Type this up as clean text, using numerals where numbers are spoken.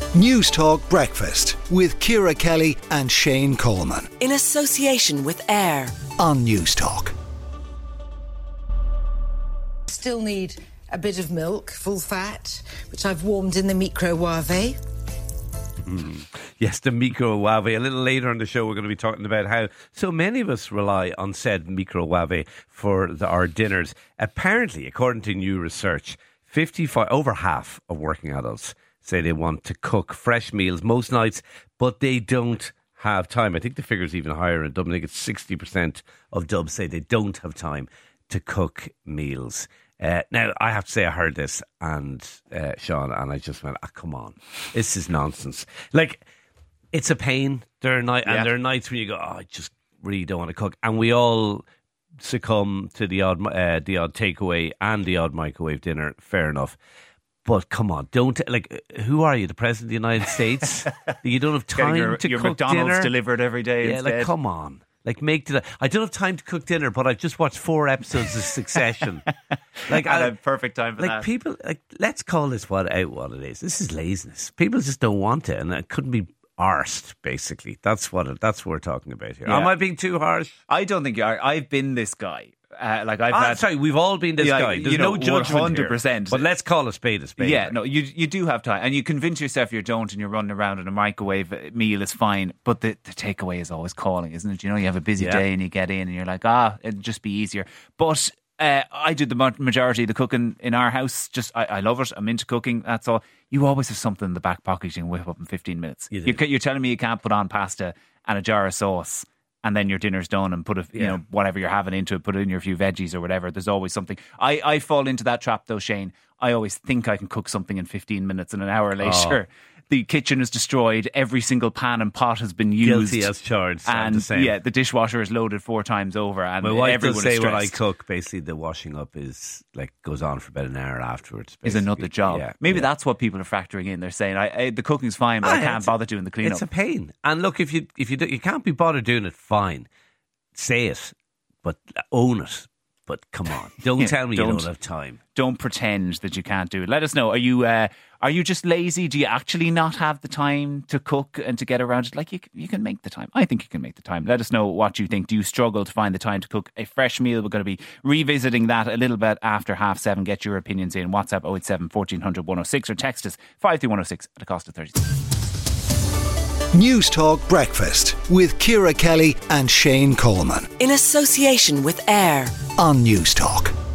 News Talk Breakfast with Ciara Kelly and Shane Coleman. In association with AIR On News Talk. Still need a bit of milk, full fat, which I've warmed in the microwave. Yes, the microwave. A little later on the show, we're going to be talking about how so many of us rely on said microwave for our dinners. Apparently, according to new research, over half of working adults say they want to cook fresh meals most nights, but they don't have time. I think the figure's even higher in Dublin. I think it's 60% of Dubs say they don't have time to cook meals. Now, I have to say I heard this, and Sean, and I just went, come on, this is nonsense. Like, it's a pain. There are nights when you go, I just really don't want to cook. And we all succumb to the odd takeaway and the odd microwave dinner. Fair enough. But come on, who are you, the President of the United States? You don't have time to cook your McDonald's dinner? delivered every day instead. Come on. I don't have time to cook dinner, but I've just watched 4 episodes of Succession. I have perfect time for that. People, let's call this what it is. This is laziness. People just don't want it, and it couldn't be arsed, basically. That's what we're talking about here. Yeah. Am I being too harsh? I don't think you are. I've been this guy. We've all been this guy. There's no judgment 100%. here. But let's call a spade a spade. Yeah, no, you do have time, and you convince yourself you don't, and you're running around, and a microwave meal is fine. But the takeaway is always calling, isn't it? You have a busy day, and you get in, and you're like, it'd just be easier. But I do the majority of the cooking in our house. I love it. I'm into cooking. That's all. You always have something in the back pocket you can whip up in 15 minutes. You're telling me you can't put on pasta and a jar of sauce, and then your dinner's done, and put whatever you're having into it, put it in your few veggies or whatever. There's always something. I fall into that trap though, Shane. I always think I can cook something in 15 minutes, and an hour later the kitchen is destroyed. Every single pan and pot has been used. Guilty as charged. And the dishwasher is loaded 4 times over. And my wife does say when I cook, basically the washing up is goes on for about an hour afterwards. Basically. Is another job. Maybe that's what people are factoring in. They're saying the cooking's fine, but I can't bother doing the cleanup. It's a pain. And look, if you can't be bothered doing it, fine. Say it, but own it. But come on, don't tell me you don't have time. Don't pretend that you can't do it. Let us know. Are you just lazy? Do you actually not have the time to cook and to get around it? You can make the time. I think you can make the time. Let us know what you think. Do you struggle to find the time to cook a fresh meal? We're going to be revisiting that a little bit after 7:30. Get your opinions in. WhatsApp 087 1400 106 or text us 53106 at a cost of 30. News Talk Breakfast with Ciara Kelly and Shane Coleman. in association with AIR On News Talk.